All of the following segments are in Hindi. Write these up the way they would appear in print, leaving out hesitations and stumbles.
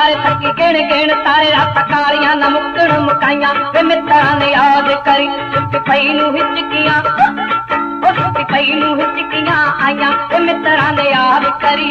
तारे थकी गिण गिण तारे रात कालियां न मुक्कण मुकाइयां वे मित्रां ने याद करी सुक्की पई नूं हिचकियां सुक्की पई नूं हिचकियां आइयां वे मित्रां ने याद करी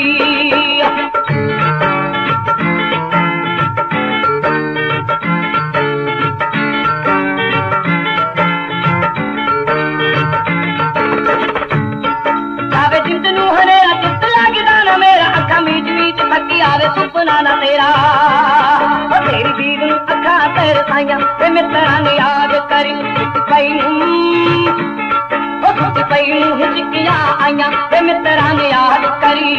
आवे सुपना ना तेरा तेरी दीद नूं अखां तरसाइयां वे मित्रां ने याद करी पई नूं हिचकियां आइयां वे मित्रां ने याद करी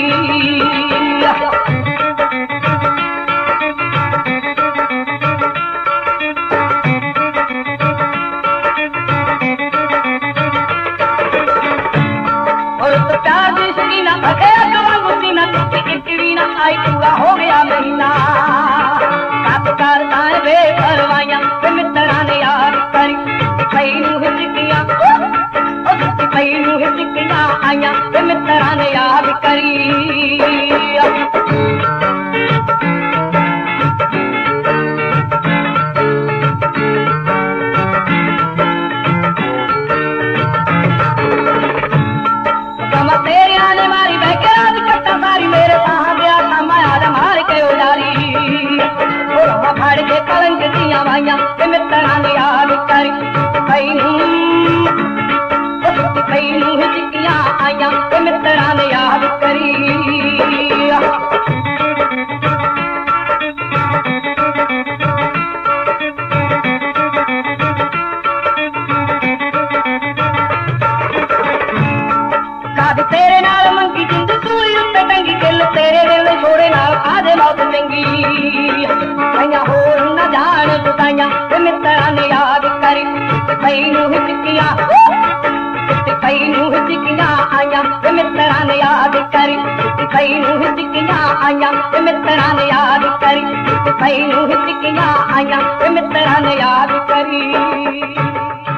आई पूरा हो गया महीना कातकार तार बेपरवाइयां वे मित्रां ने याद करी पई नूं हिचकियां पई नूं हिचकियां आइयां वे मित्रां ने याद करी फाड़ के कलंक दियां वाइयां वे मित्रां ने याद करी पई नूं हिचकियां आइयां वे मित्रां ने याद करी काद तेरे नाल मंगी जिंद सूली उत्ते टंगी दिल तेरे दिल छोड़े नाल आजे मौत चंगी होर न जान जुदाइयां वे मित्रां ने याद करी पई नूं हिचकियां आइयां वे मित्रां ने याद करी पई नूं हिचकियां आइयां वे मित्रां ने याद करी पई नूं हिचकियां आइयां वे मित्रां ने याद करी।